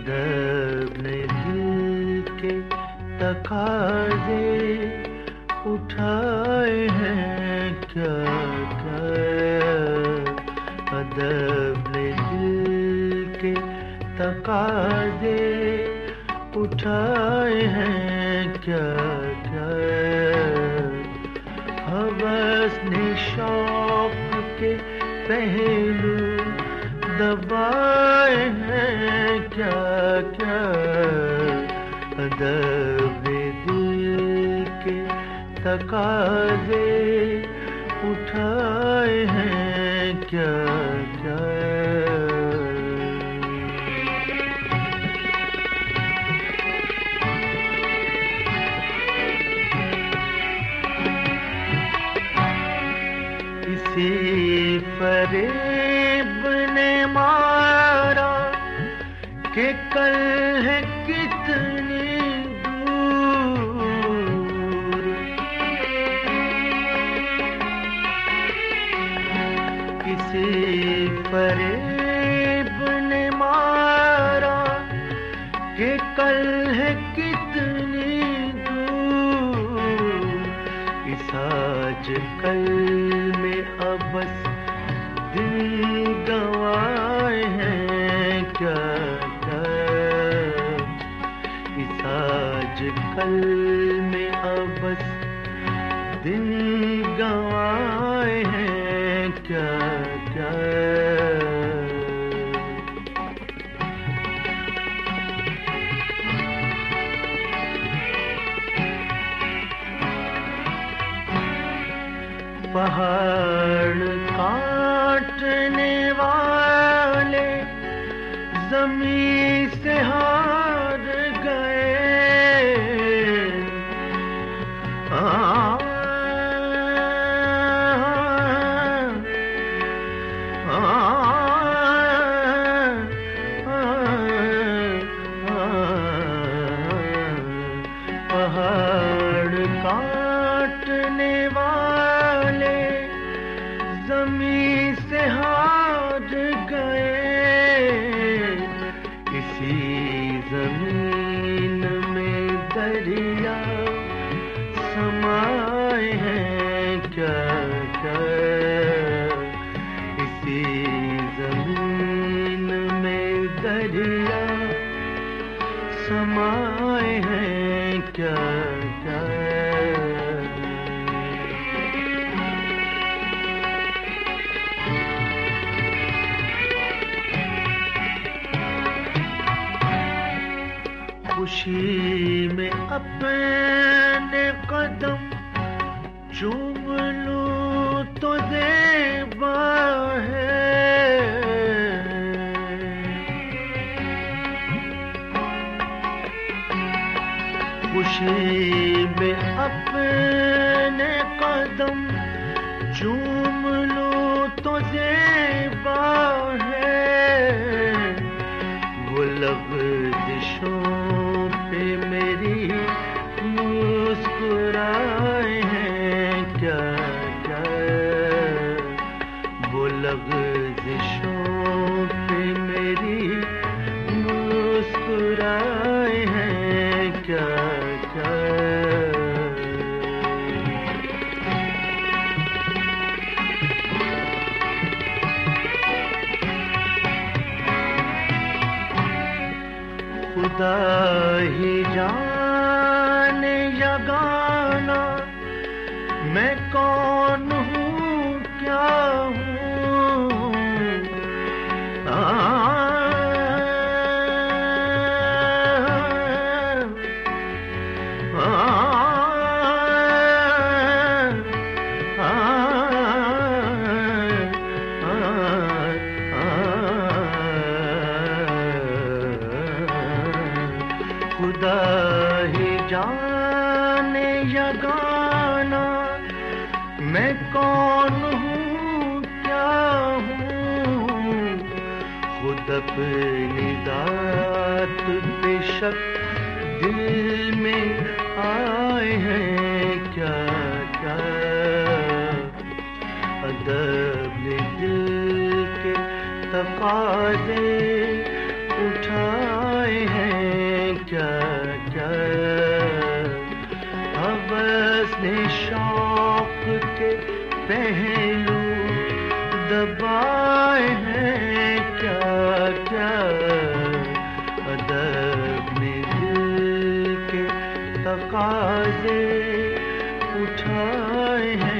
अदब ने दिल के तकाज़े उठाए हैं क्या क्या। अदब ने दिल के तकाज़े उठाए हैं क्या क्या। हवस ने शौक के पहलू दबाए हैं क्या क्या। अदब ने दिल के तकाज़े उठाए हैं क्या क्या। इसी फरेब ने मारा कि कल है कितनी दूर। इसी फरेब ने मारा कि कल है कितनी दूर। इस आज कल में अब बस दिन गंवाए हैं क्या क्या। इस आज कल में अब बस दिन गंवाए हैं क्या क्या। पहाड़ काटने वाले ज़मीं से हार गए। पहाड़ काटने वाले ज़मीं से हार गए। इसी ज़मीन में दरिया समाए हैं क्या क्या। इसी ज़मीन में दरिया समाए हैं क्या क्या। खुशी में अपने कदम चूम लूं तो ज़ेबा है। खुशी में अपने कदम चूम लूं तो ज़ेबा है। वो लग़ज़िशों पे मेरी मुस्कुराए हैं क्या क्या। वो लग़ज़िशों पे मेरी मुस्कुराए हैं क्या क्या। खुदा ही जाने यगाना मैं कौन हूँ क्या हूँ। खुदा ही जाने यगाना मैं कौन हूँ क्या हूँ। खुद अपनी ज़ात बेशक दिल में आए हैं क्या क्या। अदब ने दिल के तकाज़े उठाए ने शौक के पहलू दबाए हैं, क्या क्या अदब ने दिल के तकाजे उठाए हैं।